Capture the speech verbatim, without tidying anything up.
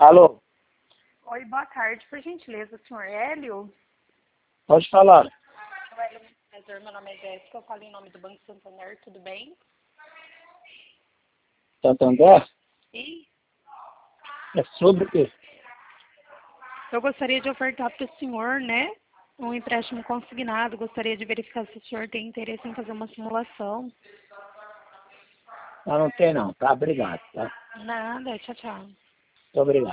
Alô? Oi, boa tarde, por gentileza, senhor Hélio? Pode falar. Meu nome é Jéssica, eu falo em nome do Banco Santander, tudo bem? Santander? E É sobre o quê? eu gostaria de ofertar para o senhor, né, um empréstimo consignado. Gostaria de verificar se o senhor tem interesse em fazer uma simulação. Ah, não tem não. Tá, obrigado, tá? Nada, tchau, tchau. Muito obrigado.